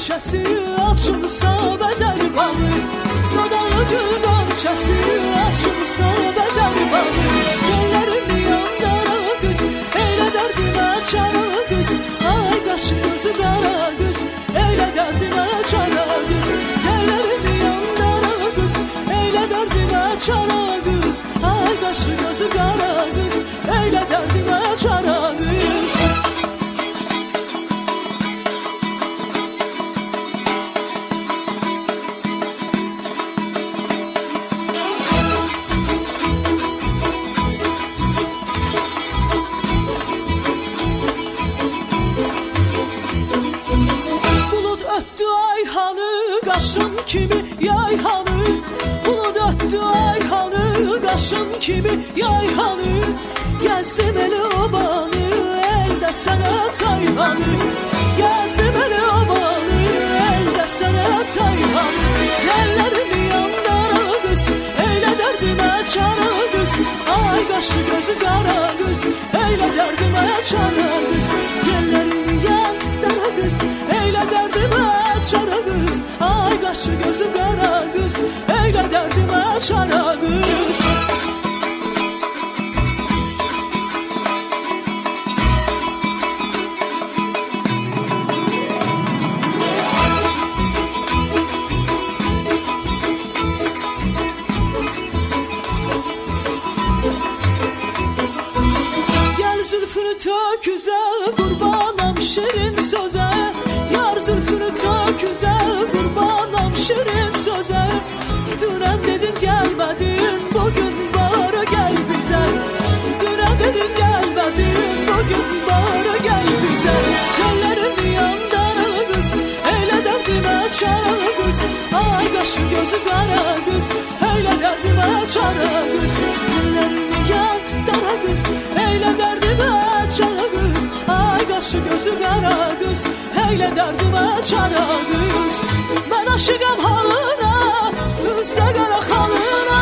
qonçəsi açılsa bəzər bağı, Dodalı gül qonçəsi açılsa bəzər bağı. Tellərim yandara qız, elə dərdimə çara qız, ay qaşı gözü qara qız, elə dərdimə çara qız. Tellərim yandara qız, elə dərdimə çara qız, ay qaşı gözü qara qız, elə dərdimə çara qız. Qaşım kimi yayhanı, bulud ötdü ayhanı, qaşım kimi yayhanı. Gəzdim elə obanı, əldə sənə tayhanı, gəzdim elə obanı, əldə sənə tayhanı. Tellərimi yandara qız, elə dərdimə çara qız, ay qaşı gözü qara qız, elə dərdimə çara qız. Tellərimi yandara qız, elə dərdimə çara qız, ay qaşı gözü qara qız, elə dərdimə çara qız. Gəl zülfünü töküzə, qurbanam şirin sözə, yar zülfünü töküzə, qurbanam şirin sözə. Dünən dedin gəlmədin, bugün bara gəl bizə. Dünən dedin gəlmədin, bugün bara gəl bizə. Tellərimi yandara qız, elə dərdimə çara qız, ay qaşı gözü qara qız, elə dərdimə çara qız. Tellərimi yandara qız, elə dərdimə çara qız, ay qaşı gözü qara qız, elə dərdimə çara qız. Mən aşıqam halına, üzdə qara xalına,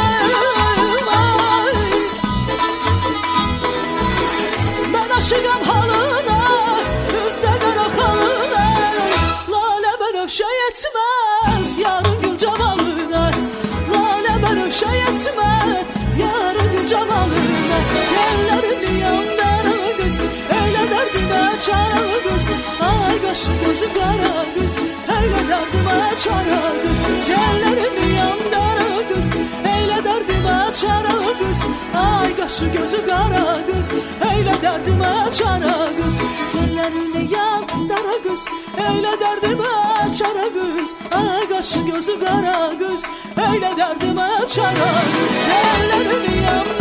mən aşıqam halına, üzdə qara xalına. Lalə bənövşə yetməz, yarın gül camalına, lalə bənövşə yetməz, yarın gül camalına. Tellərimi yandara qız, elə dərdimə çara qız, ay qaşı gözü qara qız, elə dərdimə çara qız. Tellərimi yandara qız, elə dərdimə çara qız, ay qaşı gözü qara qız, elə dərdimə çara qız. Tellərini yandara qız, elə dərdimə çara qız, ay qaşı gözü qara qız, elə dərdimə çara qız. Tellərimi yandara